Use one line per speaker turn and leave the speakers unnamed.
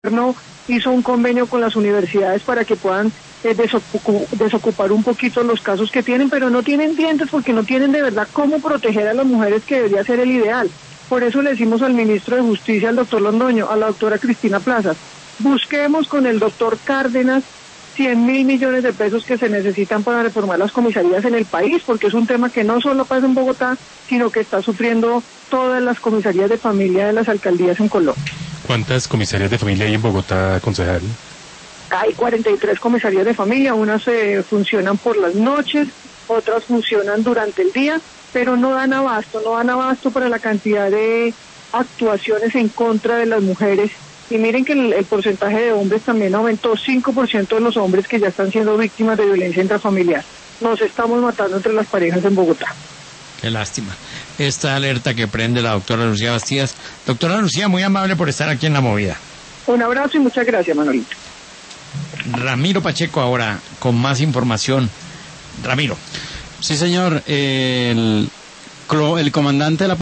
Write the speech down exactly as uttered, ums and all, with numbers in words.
gobierno hizo un convenio con las universidades para que puedan eh, desocu- desocupar un poquito los casos que tienen, pero no tienen dientes porque no tienen de verdad cómo proteger a las mujeres, que debería ser el ideal. Por eso le decimos al ministro de Justicia, al doctor Londoño, a la doctora Cristina Plazas, busquemos con el doctor Cárdenas cien mil millones de pesos que se necesitan para reformar las comisarías en el país, porque es un tema que no solo pasa en Bogotá, sino que está sufriendo todas las comisarías de familia de las alcaldías en Colombia.
¿Cuántas comisarías de familia hay en Bogotá, concejal?
Hay cuarenta y tres comisarías de familia, unas eh, funcionan por las noches, otras funcionan durante el día, pero no dan abasto, no dan abasto para la cantidad de actuaciones en contra de las mujeres. Y miren que el, el porcentaje de hombres también aumentó, cinco por ciento de los hombres que ya están siendo víctimas de violencia intrafamiliar. Nos estamos matando entre las parejas en Bogotá.
Qué lástima. Esta alerta que prende la doctora Lucía Bastidas. Doctora Lucía, muy amable por estar aquí en La Movida.
Un abrazo y muchas gracias, Manolito.
Ramiro Pacheco ahora, con más información. Ramiro.
Sí, señor. El, el comandante de la